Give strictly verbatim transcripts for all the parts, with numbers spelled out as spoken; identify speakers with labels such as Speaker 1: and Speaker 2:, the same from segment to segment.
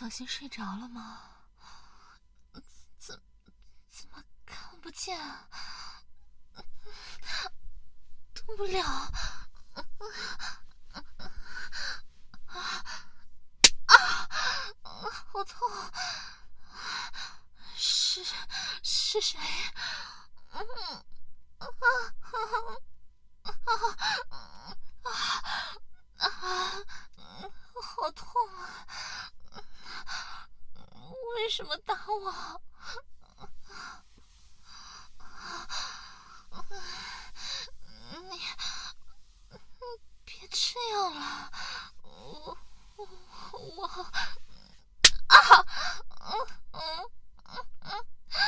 Speaker 1: 小新睡着了吗？怎怎么看不见？动不了。啊啊！好痛！是是谁？嗯啊啊啊啊！好痛啊！为什么打我？你别这样了，我我我啊！嗯嗯嗯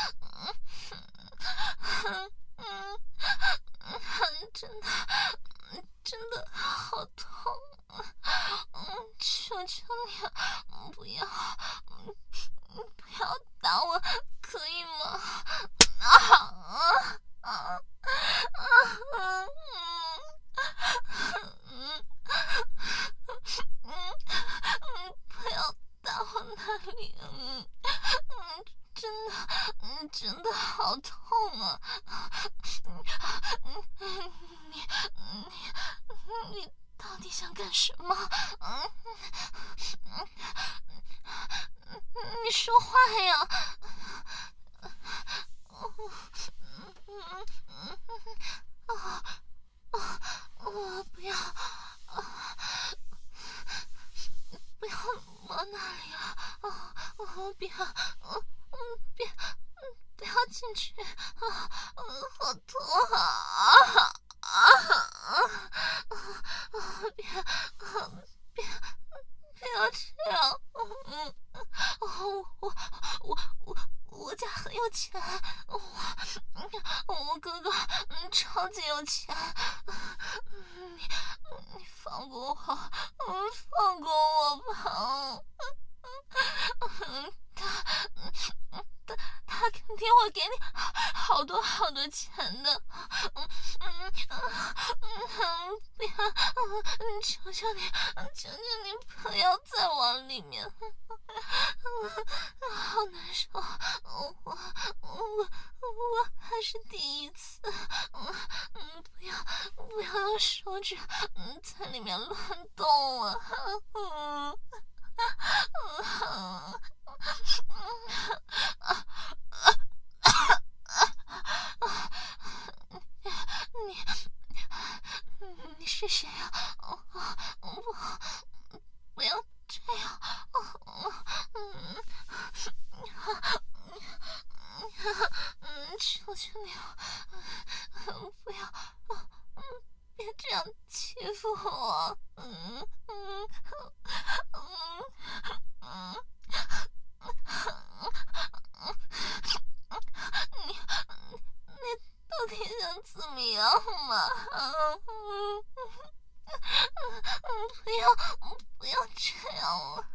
Speaker 1: 嗯嗯嗯，真的真的好痛！嗯，求求你不要不要打我，可以吗？啊啊啊啊！嗯嗯嗯嗯，不要打我那里，嗯嗯，真的，嗯，真的好痛啊！嗯嗯，你你你到底想干什么？嗯嗯嗯，你说话呀！嗯嗯嗯啊啊！我不要啊！不要摸那里啊！啊啊！别，嗯嗯，别，嗯，不要进去啊！嗯，好痛啊！啊啊啊！别，别，不要这样！嗯嗯，我我我我我家很有钱，我我哥哥嗯超级有钱，嗯，你你放过我，嗯，放过我吧，嗯，他他他肯定会给你好多好多钱的，嗯嗯嗯，不要，嗯，求求你，求求你不要再往里面，好难受，我我我我还是第一次，嗯嗯，不要不要用手指嗯在里面乱动啊，嗯嗯嗯。你你是谁啊？不不要这样！嗯嗯，求求你了，不要，别这样欺负我！嗯嗯嗯嗯。你你到底想怎么样嘛？嗯嗯，不要不要这样了，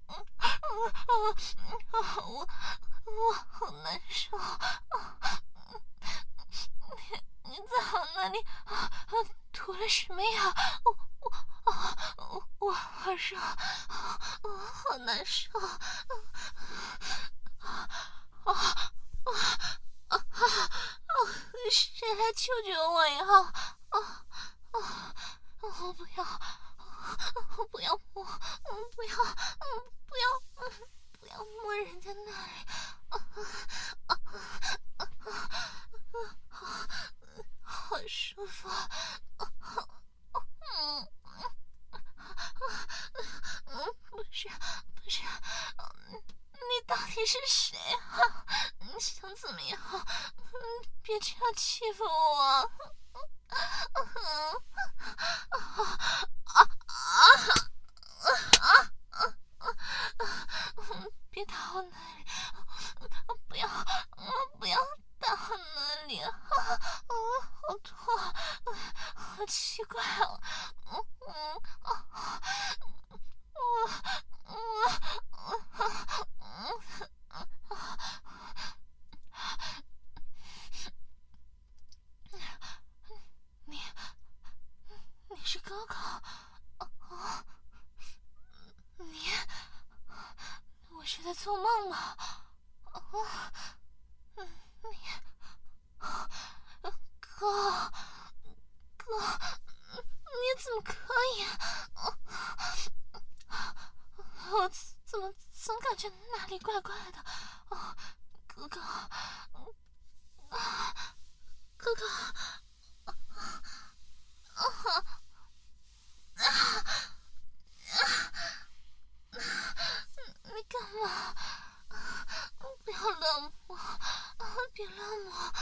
Speaker 1: 我我好难受。你你在我那里涂了什么呀？我我我我好热，我好难受。啊啊啊啊！谁来救救我呀？啊啊！我不要，我不要摸，不要，不要，不要摸人家那里，啊啊啊啊！好舒服，嗯嗯，不是不是，你到底是谁啊？你想怎么样？别这样欺负我！别打我那里！不要，不要打我那里！啊，好痛，好奇怪哦！嗯嗯啊，我我嗯啊。你你是哥哥？哦，你在做梦吗？啊，嗯，你，哥，哥，你怎么可以？我怎么总感觉哪里怪怪的？哦，哥哥，哥哥，你干嘛？不要勒我，别勒我！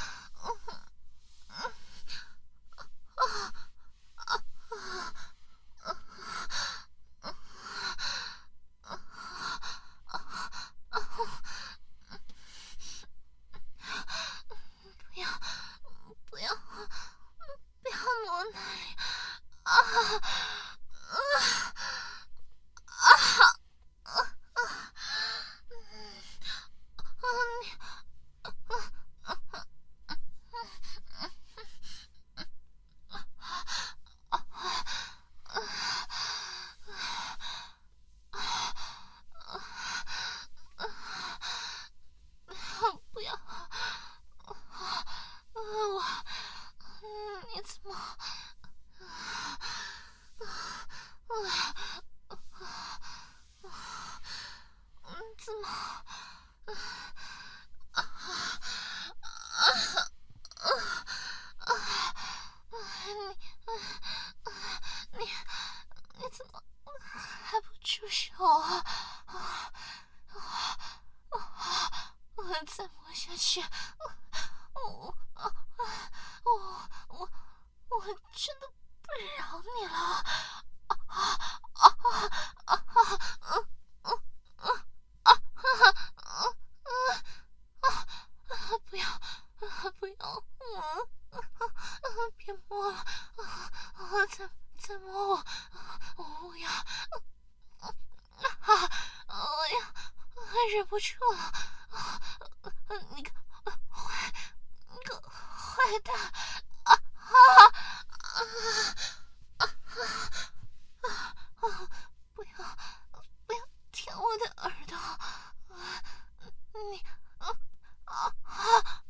Speaker 1: 不要，不要，不要摸那里！啊啊啊！不要！我，你怎么？怎么？你你你怎么还不住手啊？我再摸下去，我我我我我真的不饶你了！啊啊啊啊啊！不要，不要，别摸了，再再摸我，我不要，我要，忍不住了，你个坏，你个坏蛋，啊啊啊啊！不要，不要舔我的耳朵，你，啊啊啊！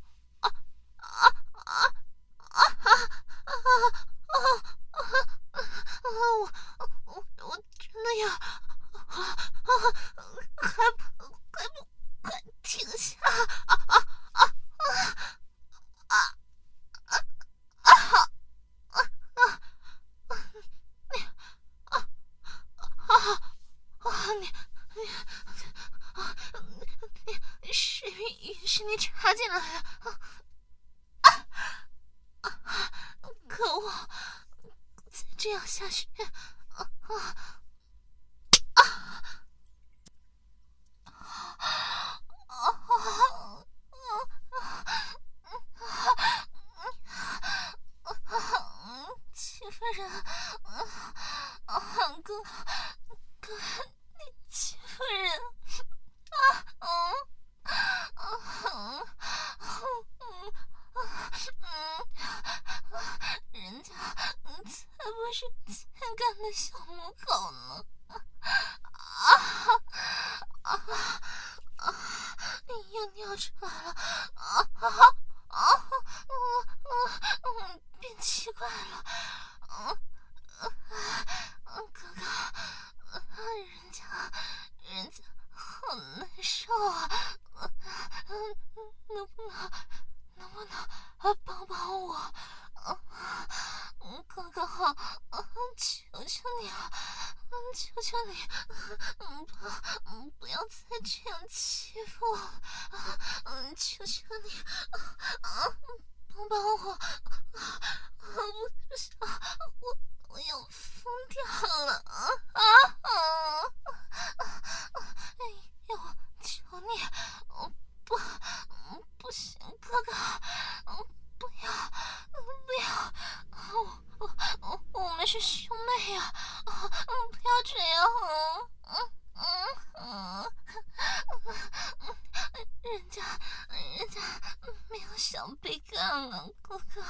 Speaker 1: 我我我真的要，还不还不快停下！啊啊啊啊啊啊啊！你啊啊啊！你你啊你你是你是你插进来的？可恶！再这样下去，啊啊啊啊！欺负人！啊，哥哥，哥哥，你欺负人！啊嗯嗯嗯嗯，人家才不是欠干的小母狗呢！啊啊啊！你又尿出来了！啊啊啊！嗯嗯嗯，变奇怪了！嗯嗯，哥哥，人家人家好难受啊！嗯，能不能能不能啊帮帮我？嗯，哥哥，求求你了，求求你，嗯不，嗯不要再这样欺负我了，嗯，求求你，啊，帮帮我，我不想，我我要疯掉了，啊啊啊！哎呦，求你，嗯不，嗯不行，哥哥，嗯不要，不要，我我我我们是兄妹呀，啊，不要这样，嗯嗯嗯嗯，人家人家没有想被干了，哥哥，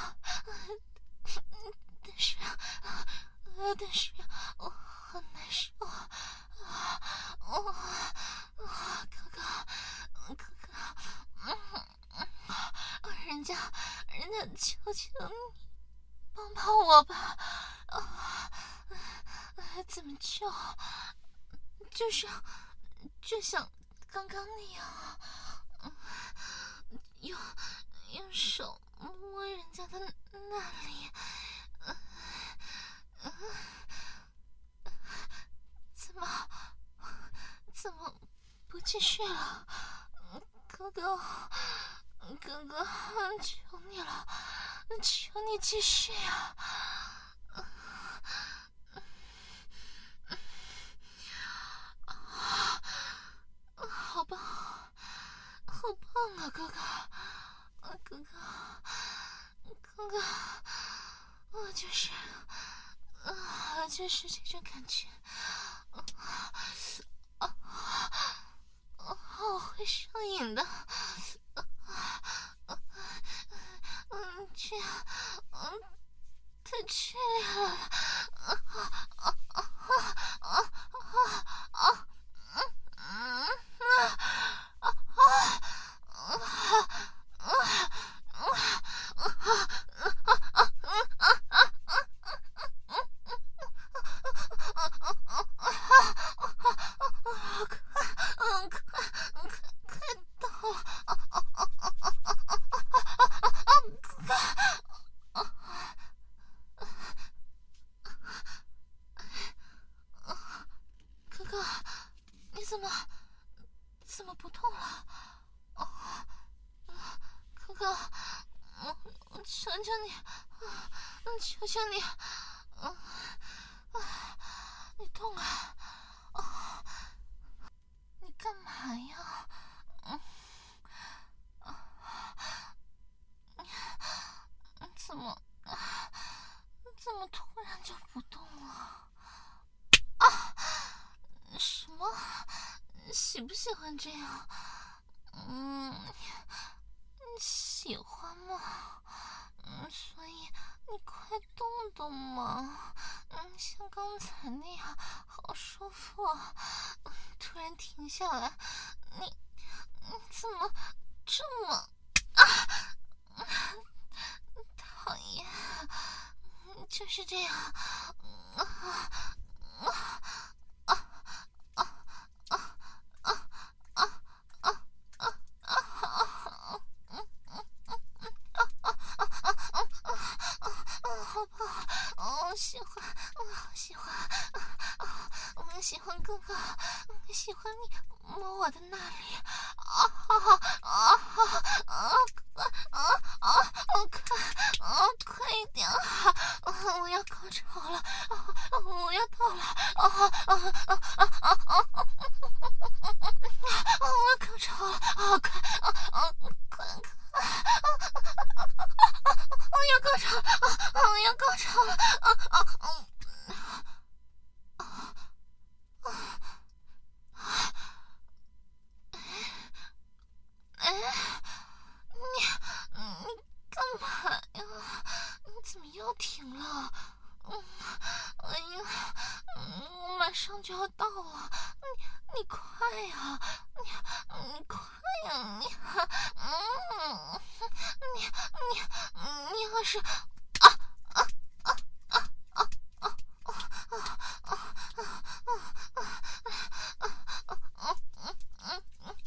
Speaker 1: 但是但是我很难受啊，我哥哥， 求求你，帮帮我吧！啊，怎么救？就像，就像刚刚那样啊，用用手摸人家的那里，怎么怎么不继续了？哥哥，哥哥，求你了，求你继续啊！好棒，好棒啊，哥哥，哥哥，哥哥，我就是，啊，就是这种感觉，啊，啊，好会上瘾的，嗯，这样，嗯，太剧烈了，啊啊啊啊啊啊啊！嗯啊啊啊啊哥哥，你怎么怎么不痛了？哦，哥哥，我求求你，求求你，嗯，你痛啊？哦，你干嘛呀？嗯，怎么怎么突然就不动了？啊！什么？喜不喜欢这样？嗯，喜欢吗？嗯，所以你快动动嘛。嗯，像刚才那样，好舒服啊。突然停下来，你你怎么这么啊？讨厌，就是这样。啊啊啊啊啊啊啊啊啊！好棒！哦，喜欢，我好喜欢，我喜欢哥哥，喜欢你摸我的那里，啊啊啊啊啊啊！快，啊快一点啊！我要高潮了，我要到了，啊啊啊啊啊啊！我要高潮了，啊快，啊啊快快！我要高潮，啊！我要高潮了，啊啊啊啊啊！哎，你你干嘛呀？你怎么又停了？嗯，哎呀，嗯，我马上就要到了，你你快呀，你你快呀，你，嗯，你你你要是啊啊啊啊啊啊啊啊啊啊啊啊！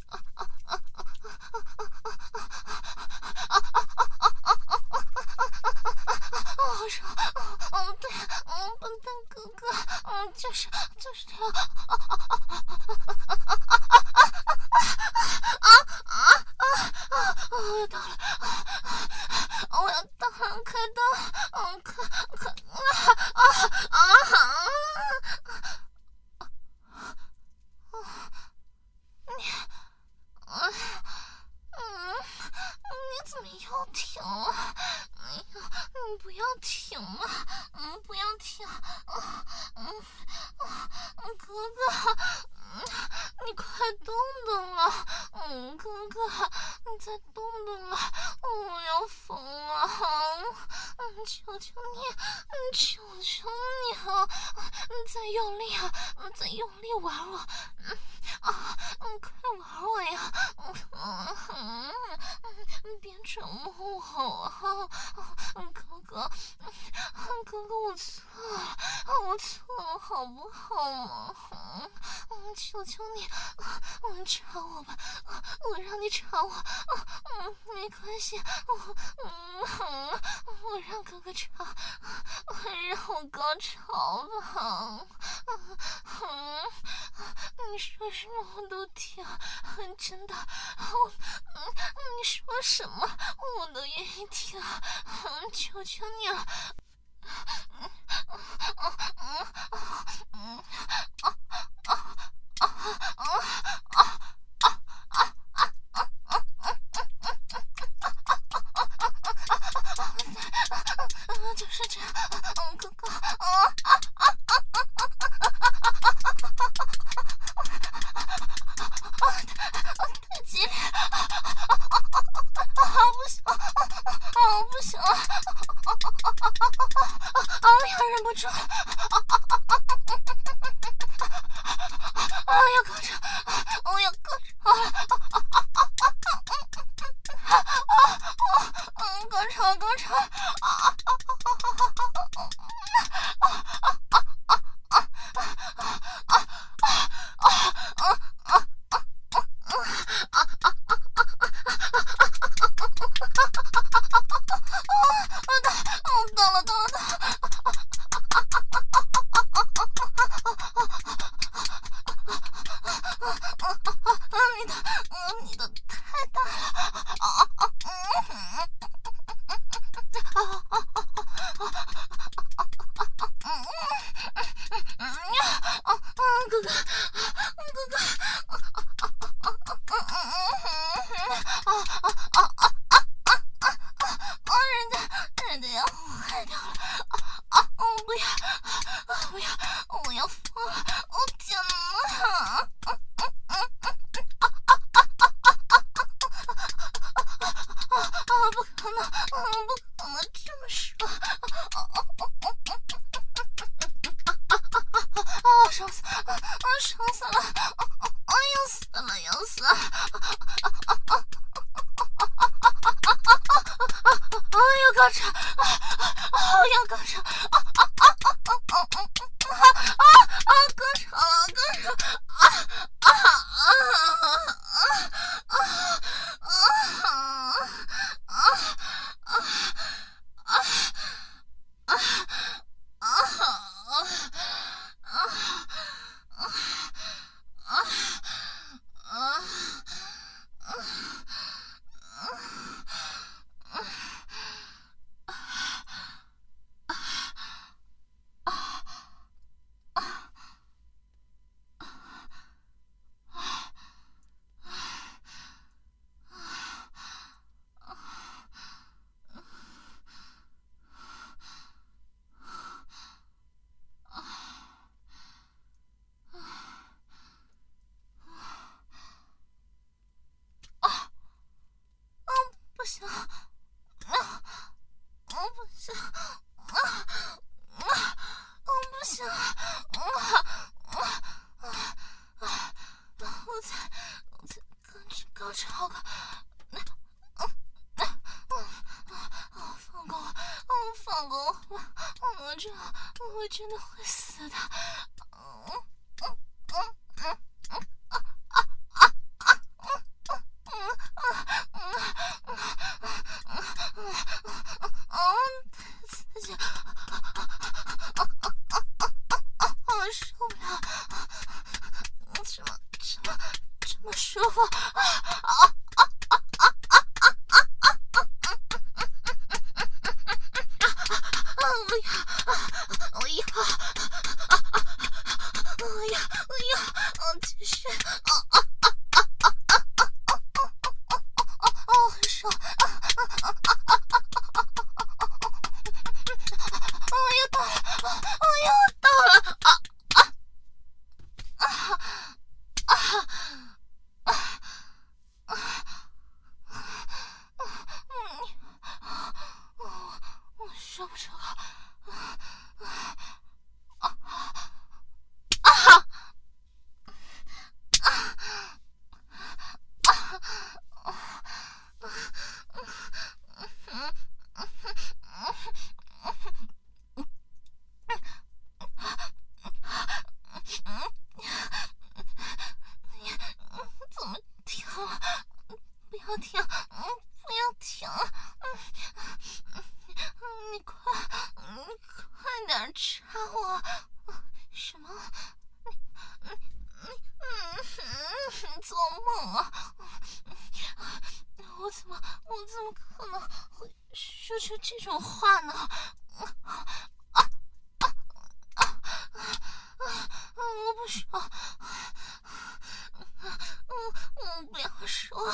Speaker 1: 我说，嗯，对，嗯，笨蛋哥哥，嗯，就是就是这样，啊啊啊啊啊啊啊！我要到了，我要到了，快到，嗯，快快啊啊啊！你，嗯嗯，你怎么又停了？哎呀，你不要停嘛！嗯，不要停！嗯嗯嗯，哥哥，嗯，你快动动啊！嗯，哥哥，你再动动啊！我要疯了！嗯，求求你，嗯，求求你啊！你再用力啊！再用力玩我！嗯啊，嗯，快玩我呀！嗯嗯嗯，别折磨我啊！哥哥，哥哥，我错了，我错了，好不好嘛？嗯，求求你，嗯，插我吧，我让你插我，嗯，没关系，我，嗯，我让哥哥插，让我高潮吧。嗯，你说什么我都听，真的，我，嗯，你说什么我都愿意听，求求你了。嗯嗯嗯嗯嗯啊啊啊啊啊啊！就是这样，嗯，哥哥，啊啊啊啊啊！太激烈，啊，不行，啊，不行了，啊，我要忍不住，啊，要高潮，我要高潮了，嗯，高潮，高潮，啊！到了，到了，到了！你的，你的太大了！啊啊嗯哥哥，哥哥，人家，人家要坏掉了！啊，不要，不要，我要疯了！我天哪！啊，不可能，不可能这么说！啊，爽死，啊，爽死了！啊，要死了，要死了！啊，要高潮！啊，要高潮！啊啊啊啊啊啊啊啊！高潮了，高潮！啊啊啊啊啊啊啊啊啊不行，啊，我不行，啊啊，我不行，啊啊啊啊！我才我才刚吃高潮吧，啊啊啊！放过我，哦，放过我吧，我这我真的会死的，嗯嗯嗯嗯。刺激，我受不了，怎么怎么这么舒服？啊啊啊啊啊啊啊啊！我要，我要，我要，我要，继续，啊啊啊啊啊啊啊啊啊！哦，很爽，啊啊啊啊啊！我又到了，我又到了，啊啊啊啊啊啊！ 要停，嗯，不要停，嗯，你快，嗯，快点插我，什么？你你你你做梦啊！我怎么我怎么可能会说出这种话呢？啊啊啊啊啊！我不说，我我不要说。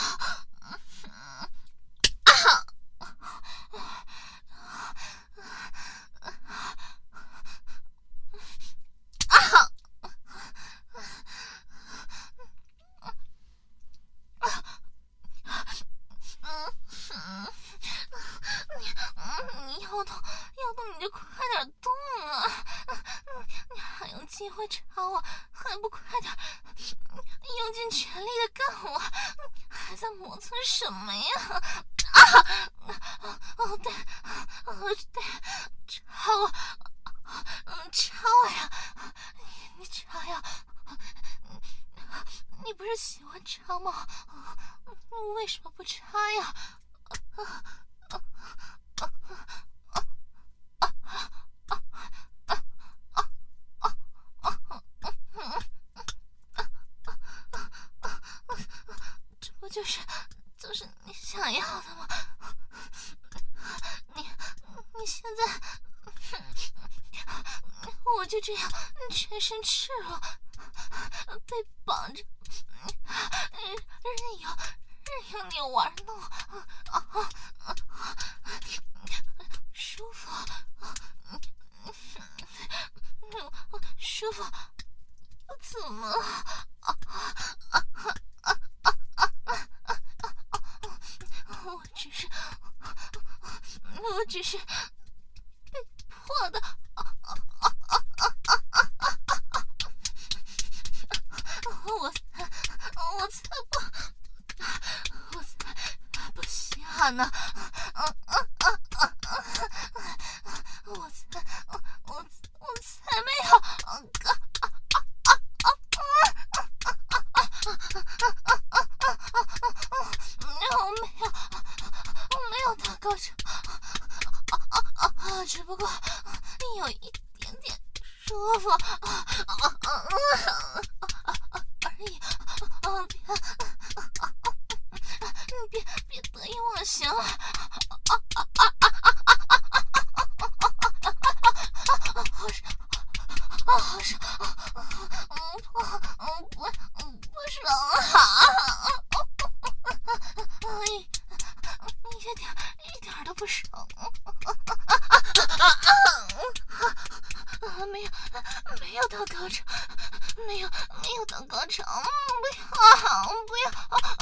Speaker 1: 你要动要动你就快点动啊！你还有机会插我，还不快点用尽全力的干我？还在磨蹭什么呀？啊！哦对，哦对，插我，嗯，插我呀！你插呀！你不是喜欢插吗？为什么不插呀？这不就是就是你想要的吗？你你现在，我就这样全身赤裸，被绑着，任由任由你玩弄，舒服，舒服，怎么了？我只是，我只是被迫的。我才，我才不，我才不下呢！我才，我我才没有！我没有，我没有到高潮，只不过有一点点舒服而已。别，别别得意忘形了！好爽，好爽！嗯，不，嗯不，嗯不爽啊！一一点一点都不爽。没有，没有到高潮，没有，没有到高潮，不要，不要！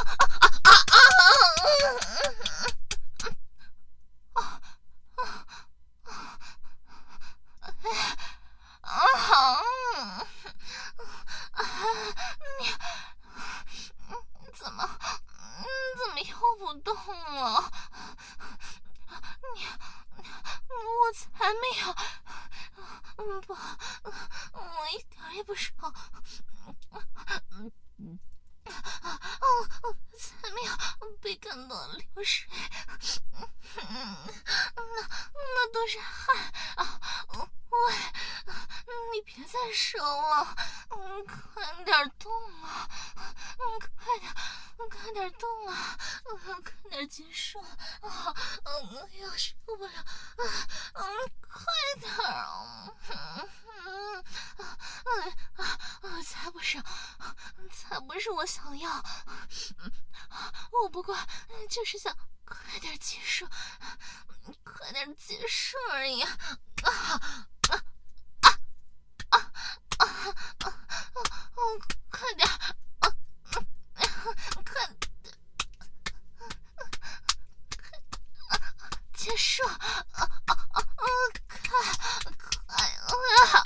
Speaker 1: 你怎么，怎么又不动了？你，我才没有。嗯不，我一点也不爽。哦，才没有被干到流水。那那都是汗啊！喂，你别再说了，嗯，快点动啊！嗯，快点，快点动啊！嗯，快点结束啊！嗯，要受不了，嗯，快点啊！嗯嗯嗯啊！才不是，才不是我想要，我不过就是想快点结束，快点结束而已。啊啊啊啊啊啊！快点！啊快点！结束！啊啊啊！快快啊！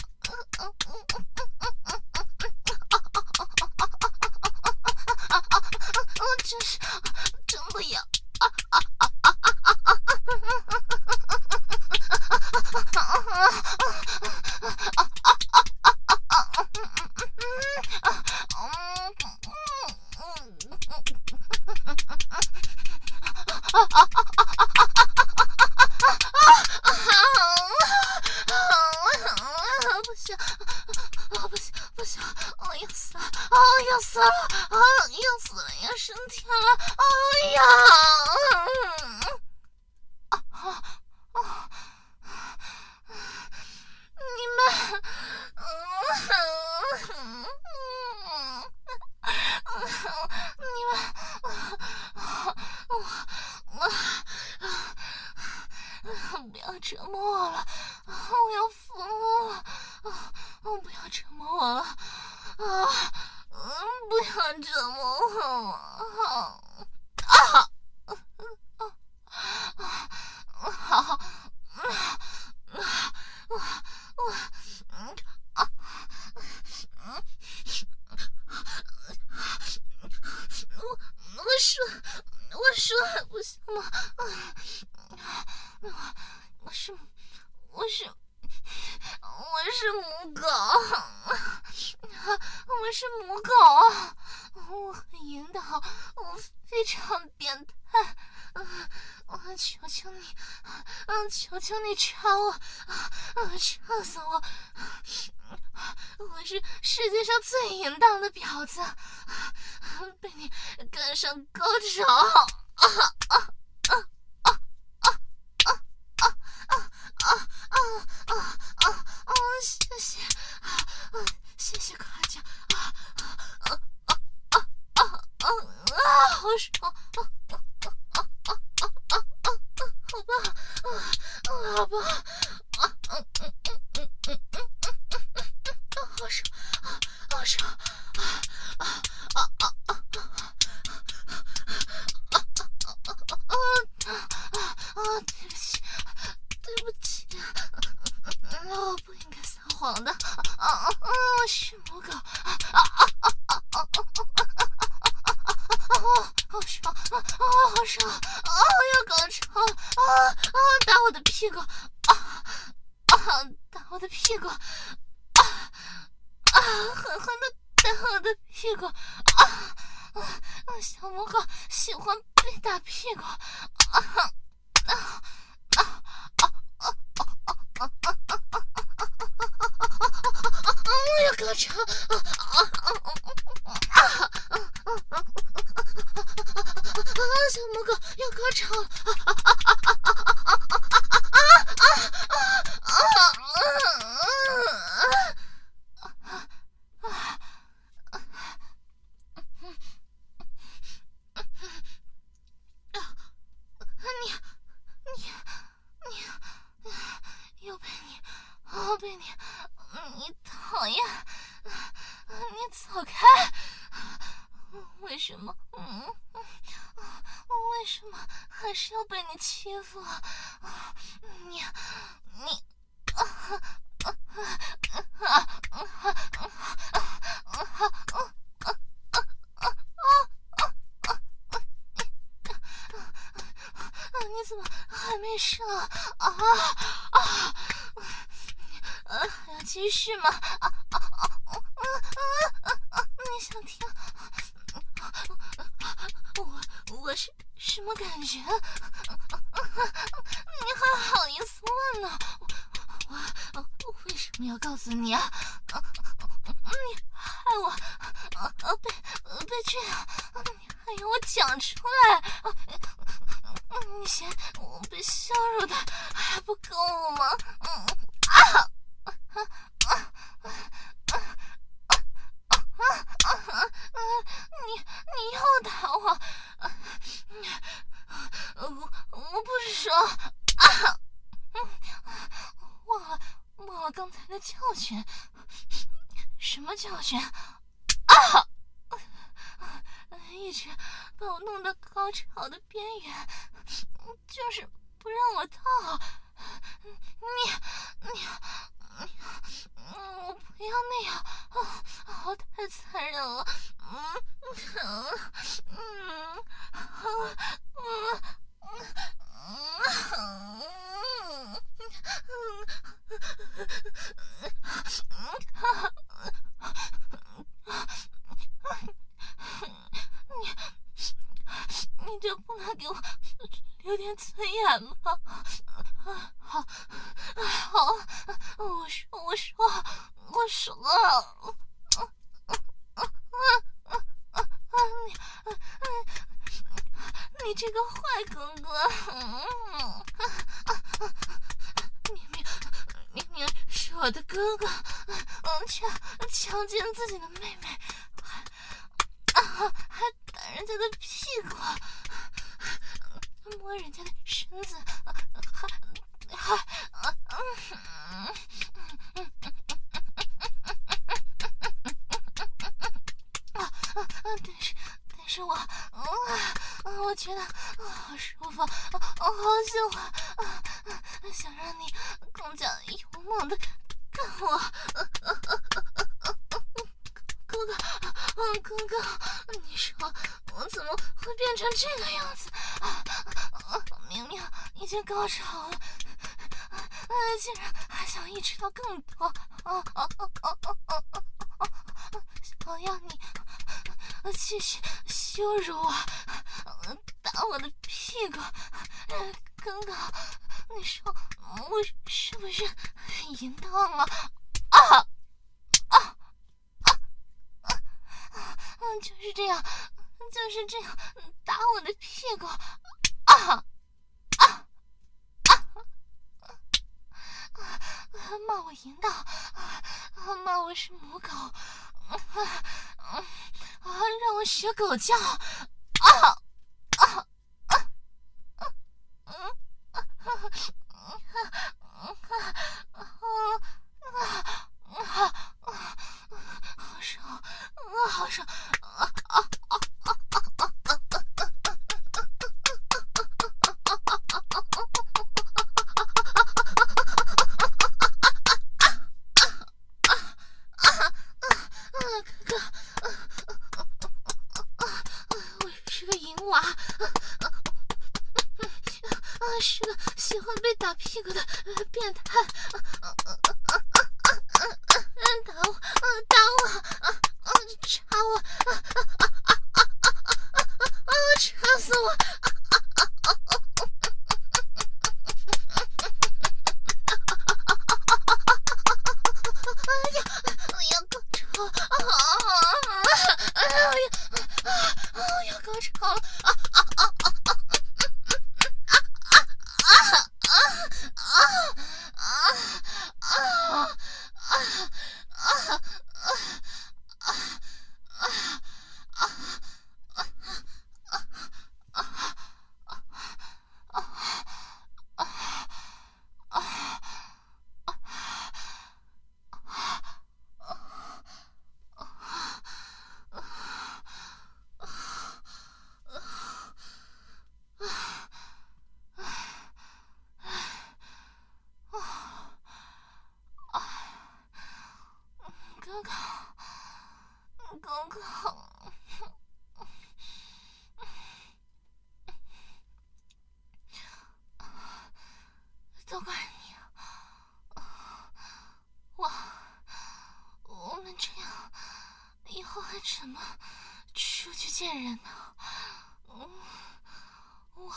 Speaker 1: 我真是真不要！啊啊啊啊啊啊！ 不行，啊不行不行，啊要死了，啊要死了，啊要死了，要升天了，哎呀！啊啊啊！你们，嗯。你们，我我我不要折磨我了，我要疯了！不要折磨我了，啊，不要折磨我了！啊啊啊！好，我我我啊嗯。我我说我说还不行吗？我我是我是我是母狗，我是母狗，我很引导，我非常变态。我求求你，嗯，求求你插我，插死我！我是世界上最淫荡的婊子，被你赶上高潮！啊啊啊啊啊啊啊啊啊啊啊！谢谢，谢谢夸奖，啊啊啊啊啊啊！好爽！啊啊啊啊啊啊啊！好棒，啊啊，好棒！啊嗯嗯嗯嗯嗯嗯嗯，好爽，好爽！啊啊啊啊啊啊啊啊！对不起，对不起，我不应该撒谎的。啊啊啊！我是母狗。啊啊啊啊啊啊！好爽！啊啊，好爽！啊，要高潮！啊啊，打我的屁股！啊啊，打我的屁股！啊啊，狠狠的打我的屁股！啊啊，小母狗喜欢被打屁股！啊啊啊啊啊啊啊啊啊！我要高潮！啊啊啊啊啊啊啊！小母狗要高潮了！啊啊啊啊啊啊啊啊啊啊啊！你你你又被你，又被你，你讨厌！你走开！为什么？嗯，为什么还是要被你欺负啊？你你啊啊啊啊你怎么还没上啊？啊啊！还要继续吗？啊啊啊啊啊啊！你想听？我我是什么感觉？你还好意思问呢？我我我为什么要告诉你啊？你害我啊被被这样，你还要我讲出来？你嫌我被羞辱的还不够吗？嗯啊啊啊啊啊啊！你你又打我！我我不是说啊，忘了忘了刚才的教训。什么教训？啊！一直把我弄到高潮的边缘，就是不让我到。你你你，我不要那样，我太残忍了。嗯嗯嗯嗯你你就不能给我留点尊严吗？好，好，我说，我说，我说，你，你这个坏哥哥，明明明明是我的哥哥，嗯，却强奸自己的妹妹，还啊还打人家的屁股，摸人家的身子，还还啊嗯嗯啊啊！但是但是我，啊啊，我觉得啊好舒服，啊好喜欢，啊啊，想让你更加勇猛的干我，啊啊啊啊啊啊！哥哥，啊哥哥，你说我怎么会变成这个样子？啊啊！明明已经高潮了，啊啊！竟然还想一直到更多，啊啊啊啊啊啊啊！想要你继续羞辱我，打我的屁股，哥哥，你说我是不是很淫荡啊？啊啊！嗯，就是这样，就是这样，打我的屁股，啊啊啊！骂我淫荡，骂我是母狗，啊啊！让我学狗叫，啊啊啊啊！嗯啊啊啊啊啊！好爽，啊，好爽，啊啊啊啊啊啊！哥哥，我是个淫娃，是个喜欢被打屁股的变态，打我，打我，插我，插死我！哥哥，都怪你，我我们这样以后还怎么出去见人呢？我我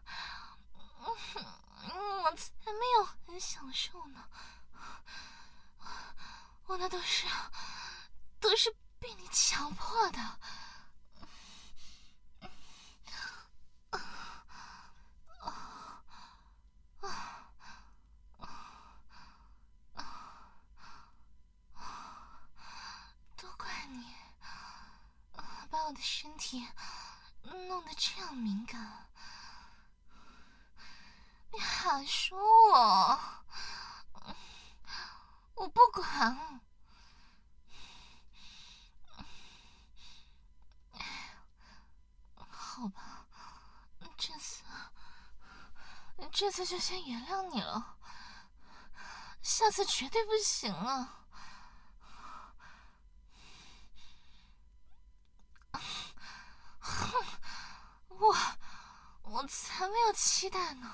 Speaker 1: 我才没有很享受呢，我那都是都是被你强迫的。都怪你，把我的身体弄得这样敏感，你还说我，我不管。好吧，这次这次就先原谅你了，下次绝对不行了。哼，我我才没有期待呢。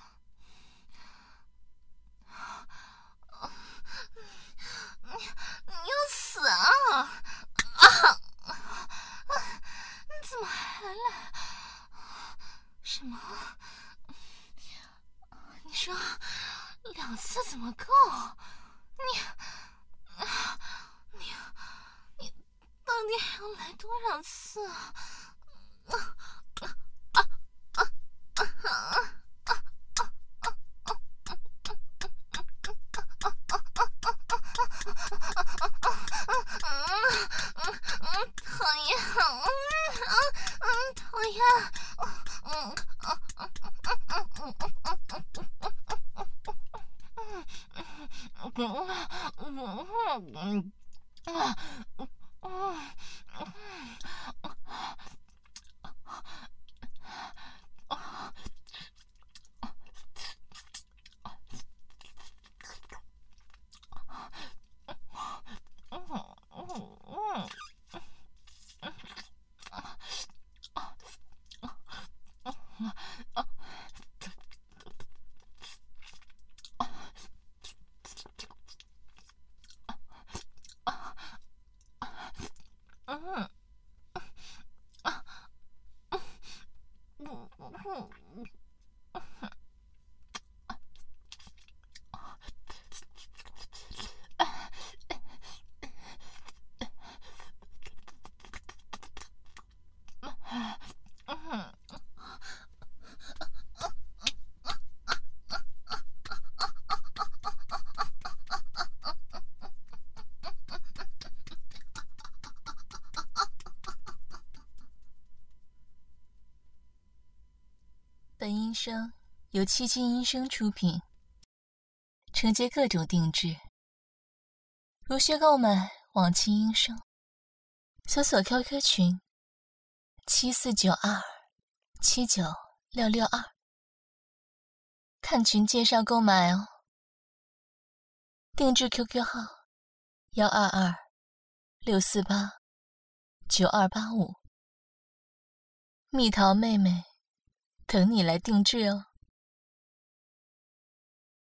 Speaker 1: 你你要死啊！啊！你怎么还来？什么？ 生，两次怎么够？你，你，你到底还要来多少次啊？讨厌，嗯嗯，讨厌，嗯本音声由七七音声出品，承接各种定制。如需购买往期音声，搜索 Q Q 群七四九二七九六六二，看群介绍购买哦。定制 Q Q 号幺二二六四八九二八五，蜜桃妹妹等你来定制哦。